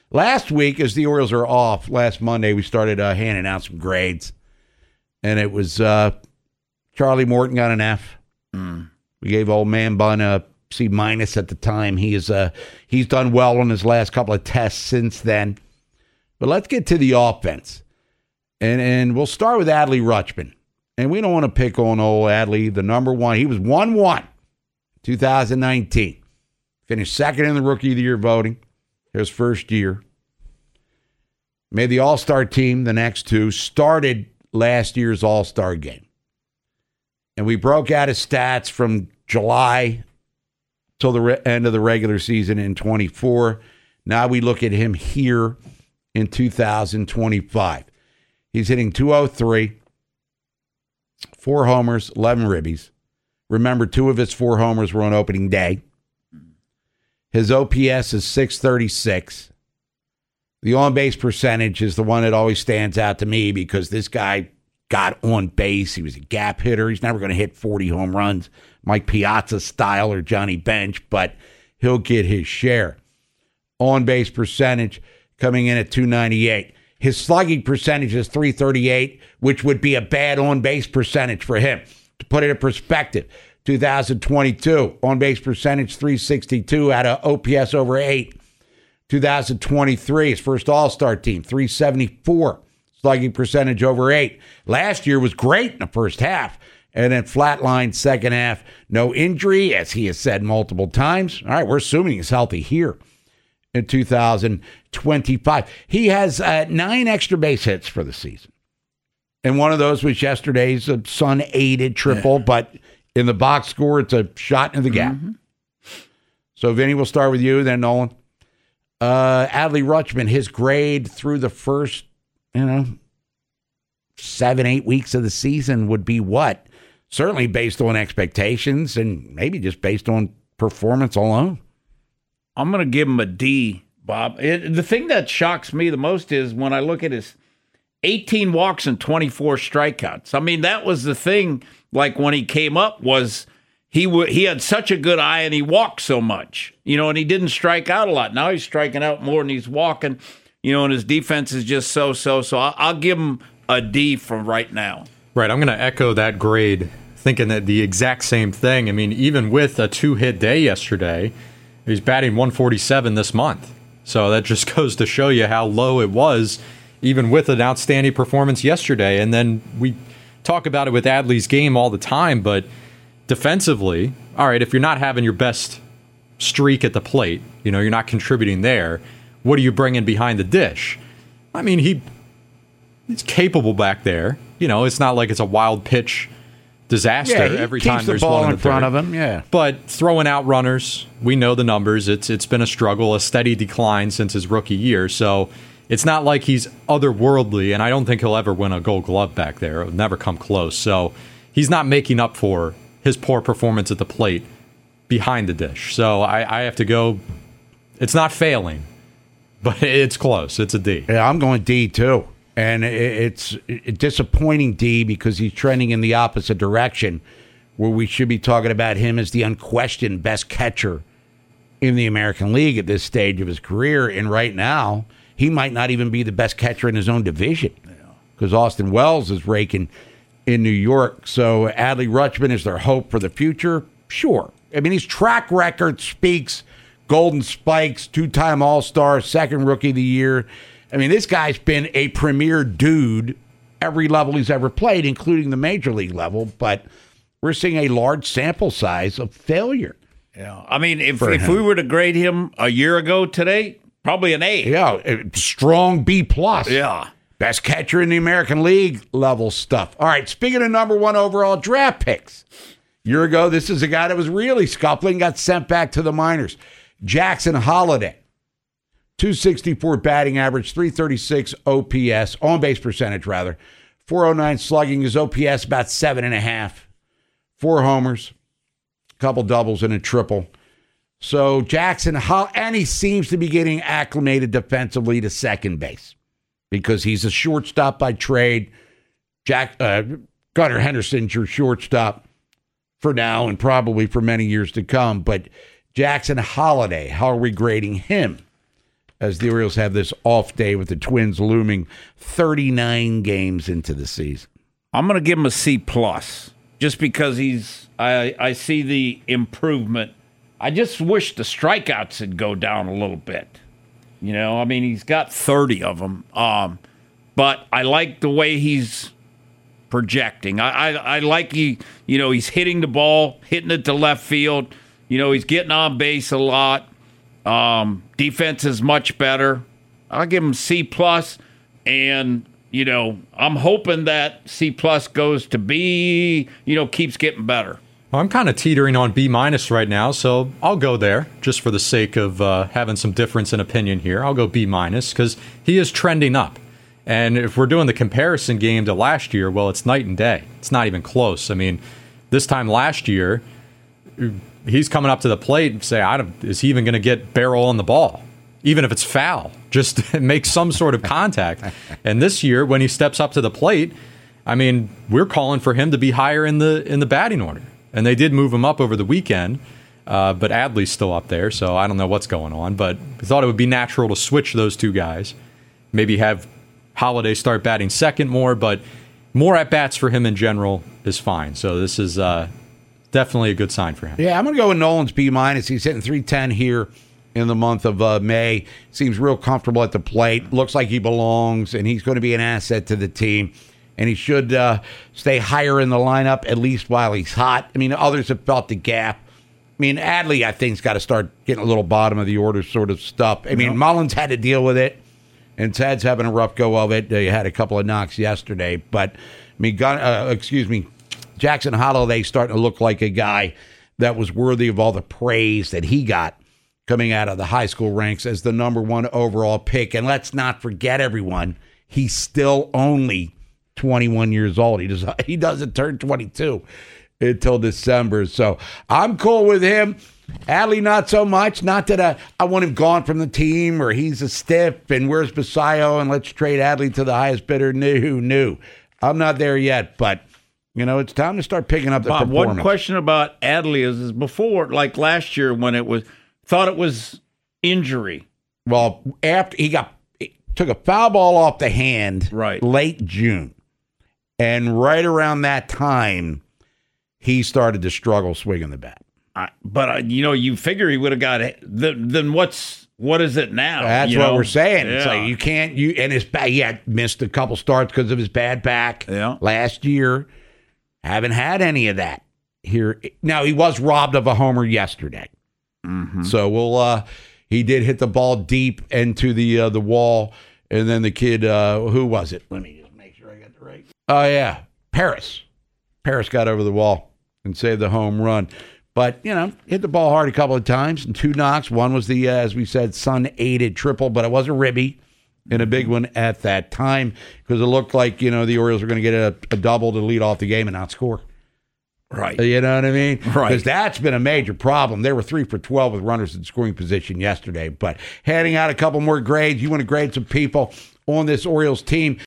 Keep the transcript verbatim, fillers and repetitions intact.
Last week, as the Orioles are off, last Monday, we started uh, handing out some grades. And it was uh, Charlie Morton got an F. Mm. We gave old man Bun a C minus at the time. He is uh, he's done well on his last couple of tests since then. But let's get to the offense. And and we'll start with Adley Rutschman. And we don't want to pick on old Adley, the number one. He was one one, two thousand nineteen. Finished second in the Rookie of the Year voting. His first year. Made the All-Star team the next two. Started last year's All-Star game. And we broke out his stats from July till the re- end of the regular season in twenty-four. Now we look at him here in two thousand twenty-five. He's hitting two oh three, four homers, eleven ribbies. Remember, two of his four homers were on opening day. His O P S is six thirty-six. The on-base percentage is the one that always stands out to me because this guy got on base. He was a gap hitter. He's never going to hit forty home runs, Mike Piazza style or Johnny Bench, but he'll get his share. On-base percentage coming in at two ninety-eight. His slugging percentage is three thirty-eight, which would be a bad on-base percentage for him. To put it in perspective, two thousand twenty-two, on-base percentage three sixty-two out of O P S over eight. two thousand twenty-three, his first All-Star team, three seventy-four, slugging percentage over eight. Last year was great in the first half, and then flatlined second half. No injury, as he has said multiple times. All right, we're assuming he's healthy here in two thousand twenty-five. He has uh, nine extra base hits for the season. And one of those was yesterday's uh, Sun-aided triple, yeah. But in the box score, it's a shot in the gap. Mm-hmm. So, Vinny, we'll start with you, then Nolan. Uh, Adley Rutschman, his grade through the first, you know, seven, eight weeks of the season would be what? Certainly based on expectations and maybe just based on performance alone. I'm going to give him a D, Bob. It, the thing that shocks me the most is when I look at his eighteen walks and twenty-four strikeouts. I mean, that was the thing, like when he came up, was he w- he had such a good eye and he walked so much, you know, and he didn't strike out a lot. Now he's striking out more than he's walking, you know, and his defense is just so-so. So I'll, I'll give him a D from right now. Right, I'm going to echo that grade, thinking that the exact same thing. I mean, even with a two-hit day yesterday, he's batting one forty-seven this month. So that just goes to show you how low it was, even with an outstanding performance yesterday. And then we talk about it with Adley's game all the time, but defensively, all right, if you're not having your best streak at the plate, you know, you're not contributing there, what are you bringing behind the dish? I mean, he he's capable back there. You know, it's not like it's a wild pitch disaster yeah, he every keeps time the there's ball one in front of him. Yeah, but throwing out runners, we know the numbers. It's it's been a struggle, a steady decline since his rookie year. So it's not like he's otherworldly, and I don't think he'll ever win a Gold Glove back there. It'll never come close. So he's not making up for his poor performance at the plate behind the dish. So I, I have to go. It's not failing, but it's close. It's a D. Yeah, I'm going D too. And it's a disappointing D because he's trending in the opposite direction, where we should be talking about him as the unquestioned best catcher in the American League at this stage of his career. And right now, he might not even be the best catcher in his own division because Austin Wells is raking in New York. So Adley Rutschman, is there hope for the future? Sure. I mean, his track record speaks. Golden Spikes, two-time All-Star, second Rookie of the Year. I mean, this guy's been a premier dude every level he's ever played, including the major league level, but we're seeing a large sample size of failure. Yeah, I mean, if if him. we were to grade him a year ago today, probably an A. Yeah, strong B plus. Yeah. Best catcher in the American League level stuff. All right, speaking of number one overall draft picks, a year ago, this is a guy that was really scuffling, got sent back to the minors. Jackson Holliday. two sixty-four batting average, three thirty-six O P S, on-base percentage, rather. four oh nine slugging, his O P S about seven and a half. Four homers, a couple doubles, and a triple. So Jackson, and he seems to be getting acclimated defensively to second base because he's a shortstop by trade. Jack uh, Gunnar Henderson's your shortstop for now and probably for many years to come. But Jackson Holliday, how are we grading him as the Orioles have this off day with the Twins looming thirty-nine games into the season. I'm going to give him a C plus, just because he's. I I see the improvement. I just wish the strikeouts would go down a little bit. You know, I mean, he's got thirty of them, um, but I like the way he's projecting. I, I I like he. You know, he's hitting the ball, hitting it to left field. You know, he's getting on base a lot. Um, defense is much better. I'll give him C plus, and you know, I'm hoping that C plus goes to B. You know, keeps getting better. Well, I'm kind of teetering on B minus right now, so I'll go there just for the sake of uh, having some difference in opinion here. I'll go B minus because he is trending up, and if we're doing the comparison game to last year, well, it's night and day. It's not even close. I mean, this time last year, he's coming up to the plate and say, I don't, is he even going to get barrel on the ball? Even if it's foul, just make some sort of contact. And this year, when he steps up to the plate, I mean, we're calling for him to be higher in the in the batting order. And they did move him up over the weekend, uh, but Adley's still up there, so I don't know what's going on. But we thought it would be natural to switch those two guys. Maybe have Holiday start batting second more, but more at-bats for him in general is fine. So this is uh, definitely a good sign for him. Yeah, I'm going to go with Nolan's B minus. He's hitting three ten here in the month of uh, May. Seems real comfortable at the plate. Looks like he belongs, and he's going to be an asset to the team. And he should uh, stay higher in the lineup, at least while he's hot. I mean, others have felt the gap. I mean, Adley, I think, has got to start getting a little bottom of the order sort of stuff. I mean, yep. Mullins had to deal with it, and Ted's having a rough go of it. They had a couple of knocks yesterday. But, I mean, Gun, uh, excuse me, Jackson Holliday starting to look like a guy that was worthy of all the praise that he got coming out of the high school ranks as the number one overall pick. And let's not forget, everyone, he's still only twenty-one years old. He does he doesn't turn twenty-two until December. So I'm cool with him. Adley, not so much. Not that I, I want him gone from the team or he's a stiff and where's Basayo and let's trade Adley to the highest bidder. No, no. I'm not there yet, but you know, it's time to start picking up the Bob, performance. one question about Adley is, is before, like last year when it was, thought it was injury. Well, after he got took a foul ball off the hand right. late June. And right around that time, he started to struggle swinging the bat. I, but, uh, you know, you figure he would have got it. Then, then what's, what is it now? That's you what know? we're saying. Yeah. It's like you can't, you and his back, he had missed a couple starts because of his bad back yeah. last year. Haven't had any of that here. Now, he was robbed of a homer yesterday. Mm-hmm. So we'll, uh, he did hit the ball deep into the uh, the wall. And then the kid, uh, who was it? Let me just make sure I got the right. Oh, yeah. Paris. Paris got over the wall and saved the home run. But, you know, hit the ball hard a couple of times and two knocks. One was the, uh, as we said, Sun-aided triple, but it was a ribby and a big one at that time because it looked like, you know, the Orioles were going to get a, a double to lead off the game and not score. Right. You know what I mean? Right. Because that's been a major problem. They were three for twelve with runners in scoring position yesterday. But handing out a couple more grades, you want to grade some people on this Orioles team.